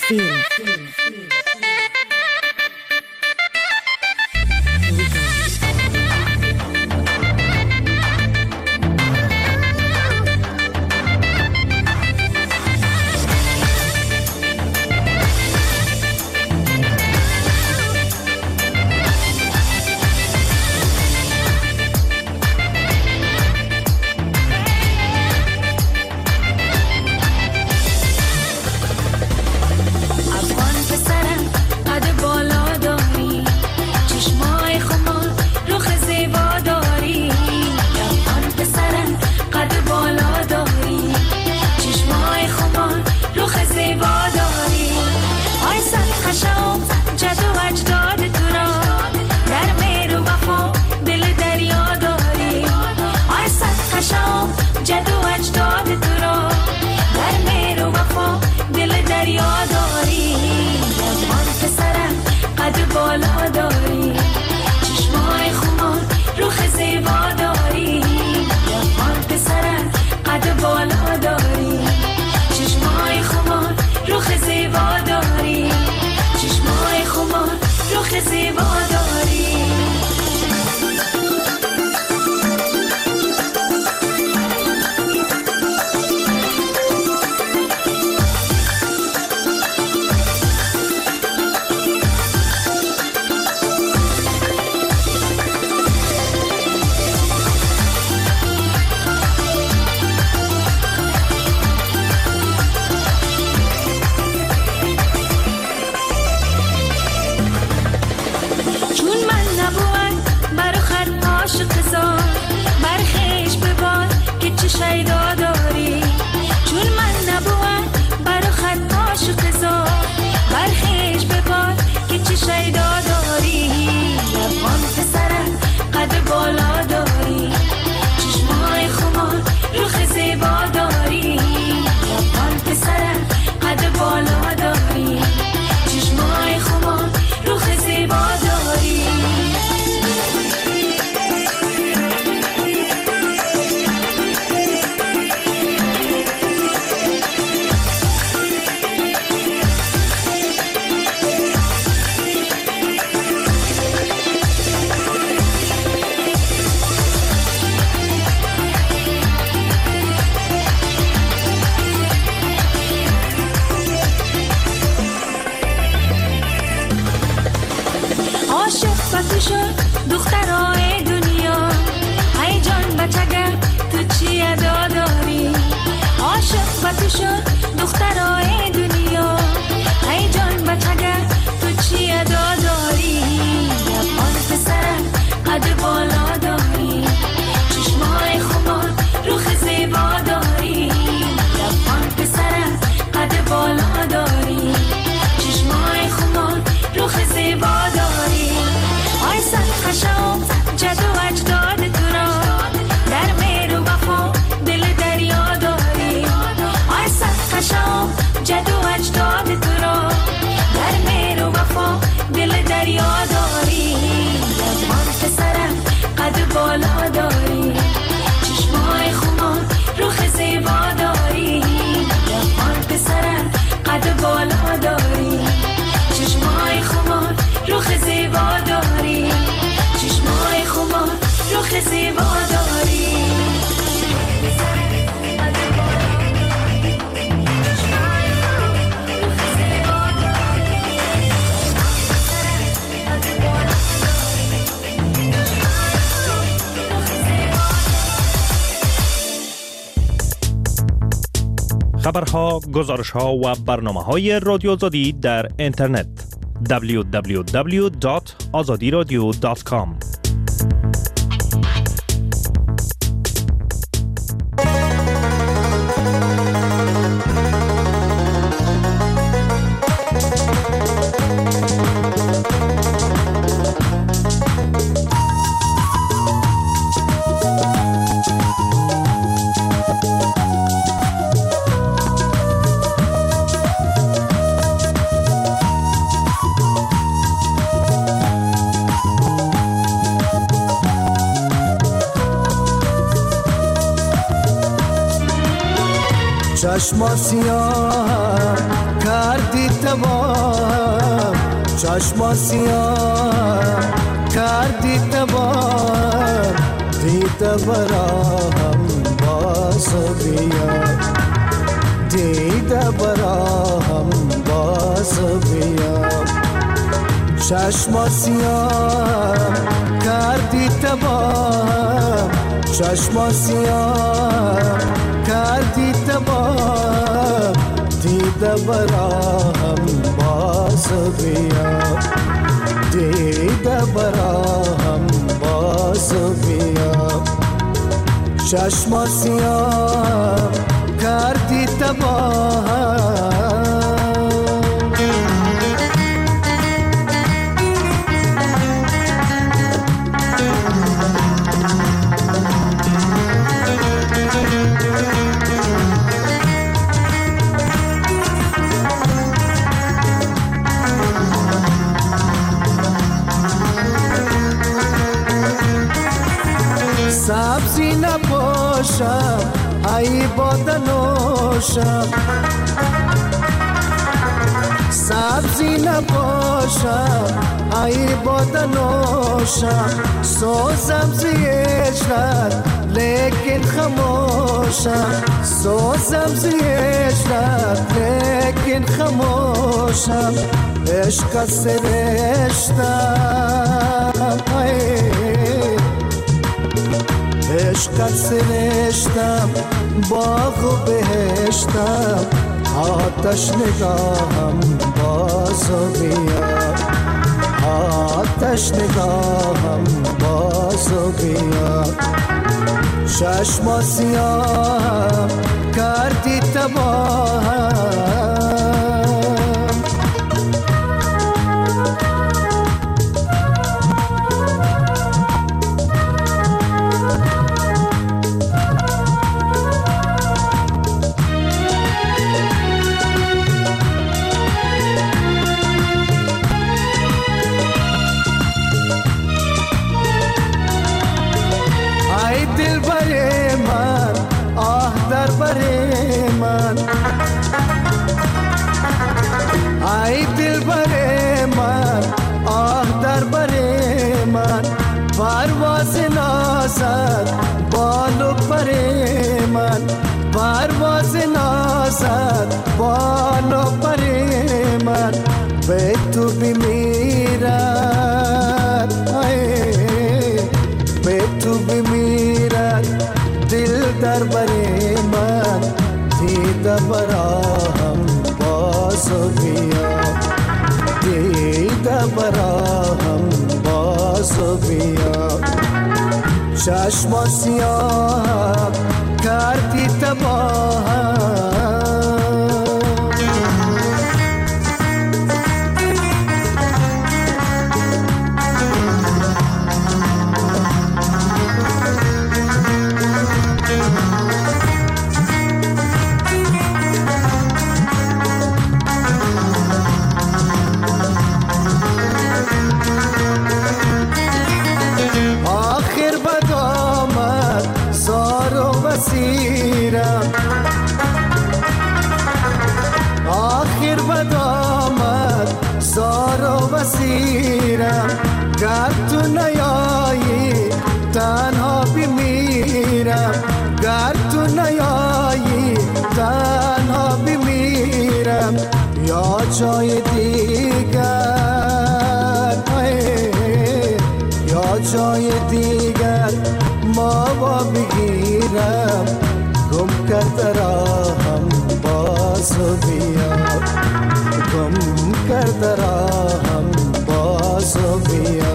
فیلم. خبرها، گزارش‌ها و برنامه‌های رادیو آزادی در اینترنت www.azadiradio.com. چشم سیاه کردی تبا چشم سیاه کردی تبار دیده براهم باز بیا دیده براهم باز بیا چشم سیاه کردی تبار چشم سیاه کردی تبار دیده براهم باز بیا دیده براهم باز بیا چشم سیاه کردی تباه سبزی نباشم ای باده نوشم سبزی نباشم ای باده نوشم سوزم زیشت لیکن خموشم سوزم زیشت لیکن خموشم عشق سرشتم عشق سرشتم باغ و بهشتم آتش نگاهم باز بیا آتش نگاهم باز بیا چشم سیاه کردی تباه ای دل بر من آه در بر من پرواز نازد بال و پر من پرواز نازد بال و پر من به تو بمیرد به تو بمیرد دل در بر من دیده براهم باز بیا دیده براهم باز بیا چشم سیاه کردی تباه آخر بدامد زار و بسیرم گر تو نیایی تنها بمیرم گر تو نیایی تنها بمیرم یا جای دیگر یا جای دیگر ما با بگیرم گم کرده راهم باز بیا گم کرده راهم باز بیا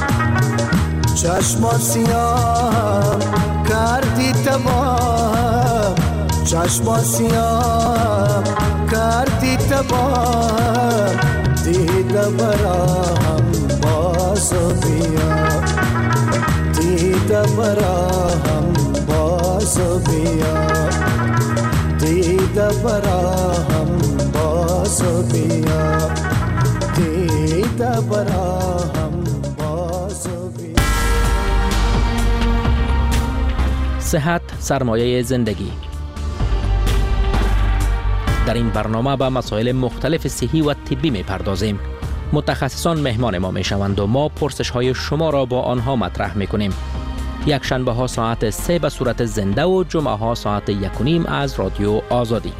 چشم سیاه کردی تباه چشم سیاه کردی تباه دیده براهم باز بیا دیده براهم باز بیا دیده براهم باز بیا دیده براهم باز بیا. صحت سرمایه زندگی. در این برنامه به مسائل مختلف صحی و طبی می پردازیم. متخصصان مهمان ما می شوند و ما پرسش های شما را با آنها مطرح می کنیم. یک شنبه ها ساعت 3 به صورت زنده و جمعه ها ساعت 1:30 از رادیو آزادی.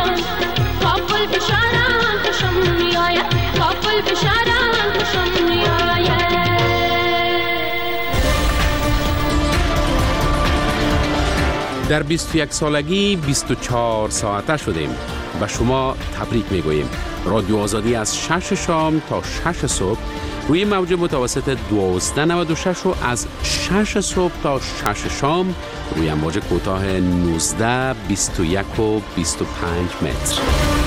بشارم خوشم میآید کافل بشارم خوشم میآید در 21 سالگی 24 ساعته شدیم. به شما تبریک میگوییم. رادیو آزادی از 6 شام تا 6 صبح روی موج متوسط 1296 و از 6 صبح تا 6 شام روی موج کوتاه 19 21 و 25 متر.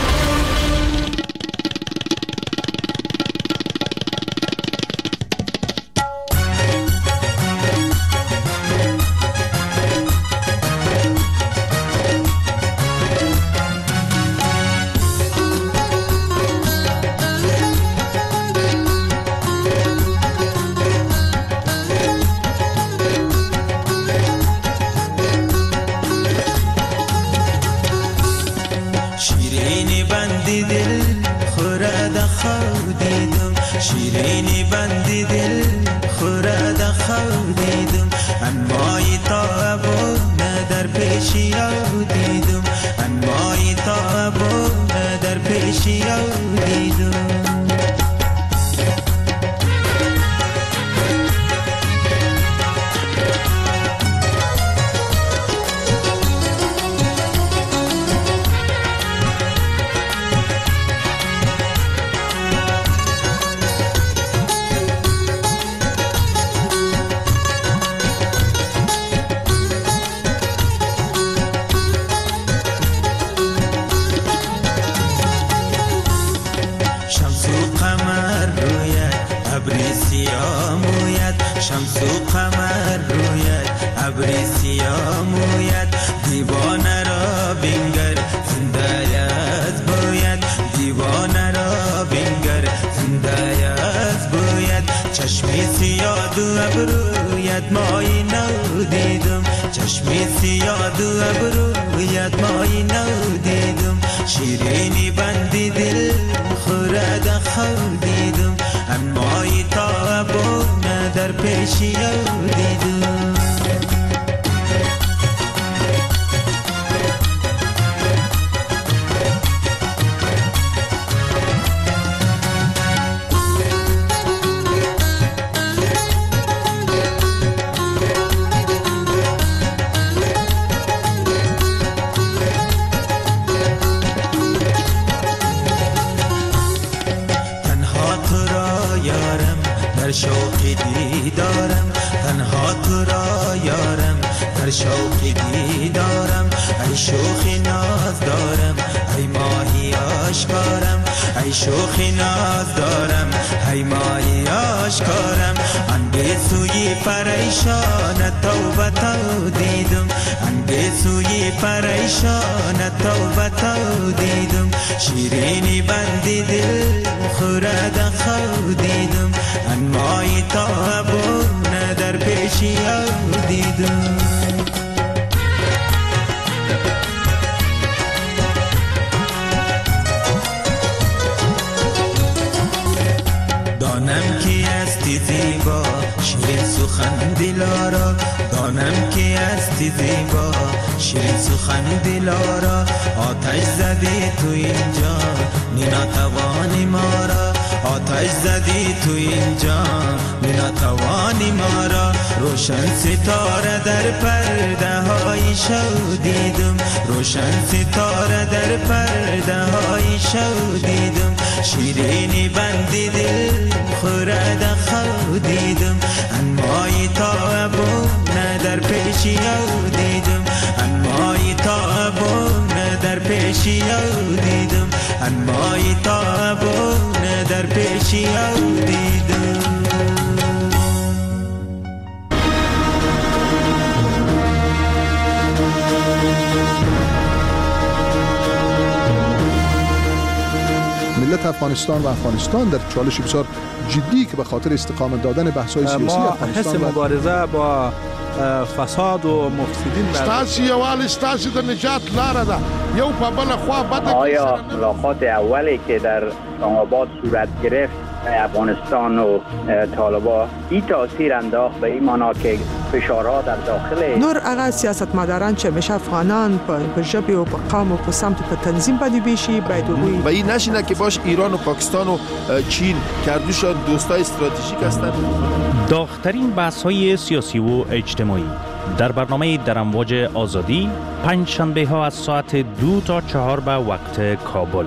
ملت افغانستان و افغانستان در چالش بسیار جدی که به خاطر استقامت دادن بحث‌های سیاسی افغانستان حس مبارزه با فساد و مفسدین ستاسو یوال ستاسو د نجات لاره ده یو په بل خوا بده. آیا ملاقات اولی که در اسلام آباد صورت گرفت افغانستان و طالبان این تاثیر انداخت به این معنا که فشارها در داخل نور هغه سیاستمداران چې همیشه افغانان په ژبه او په قوم او په سمت په تنظیم باندې بشي باید وګوري و این نشینه که باش ایران و پاکستان و چین کردوشان دوستای استراتژیک هستند. داغ‌ترین بحث‌های سیاسی و اجتماعی در برنامه در امواج آزادی پنج شنبه ها از ساعت 2 تا 4 به وقت کابل.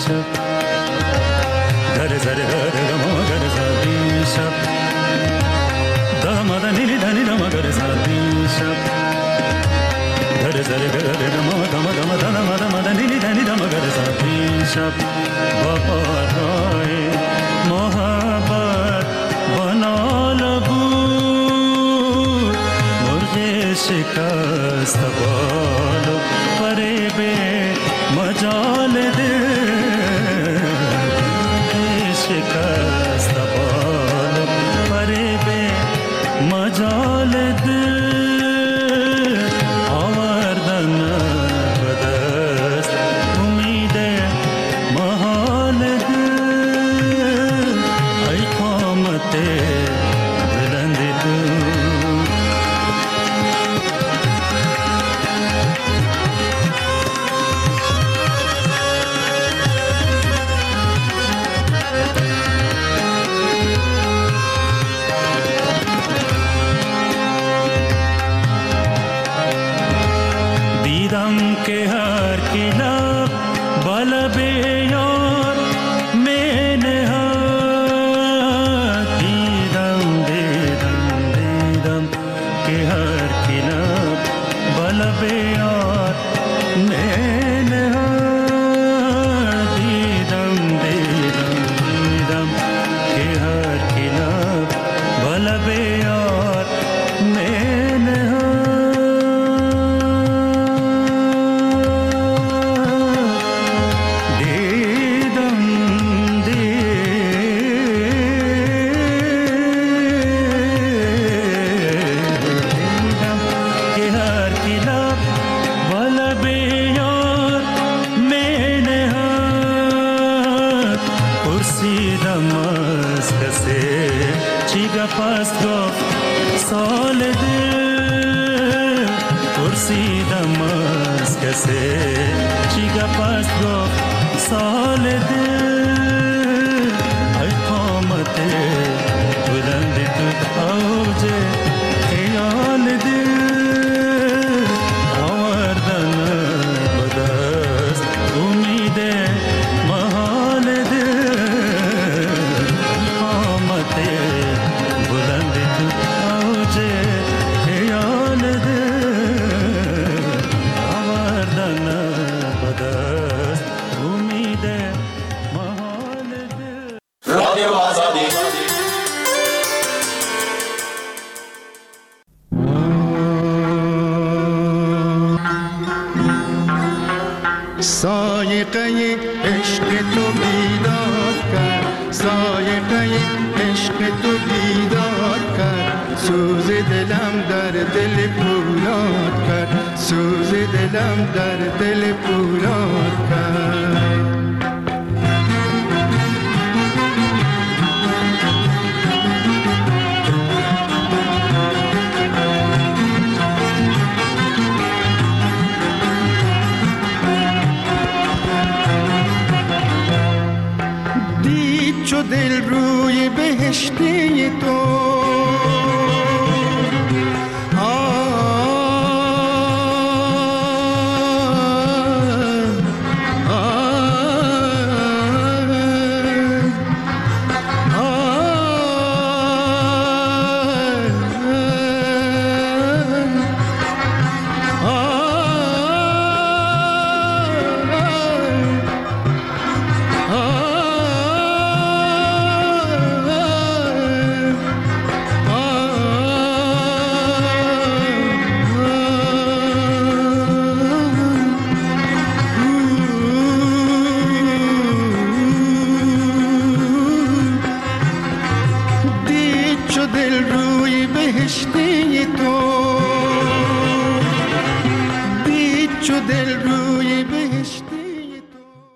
دیشب در زره ما گر زد دیشب دامادنی دنی دما گر زد دیشب در زره ما دامادنی دنی دما گر زد دیشب با پارهای محبت بنال بود مرغ شکست بالو پره به مجال دل شکست بالو پره به مجال دل آوردن بدست امید محال دل ای قامت بلند تو के हर किला बल बेयार मैंने दीदम दीदम दीदम के हर किला बल बेयार मैंने दीदम दीदम दीदम के हर किला बल बेयार मैंने سایقه عشق تو بیدار کرد سایقه عشق تو بیدار کرد سوز دلم در دل پولاد کرد سوز دلم در دل پولاد کرد چو دل روی بهشتی تو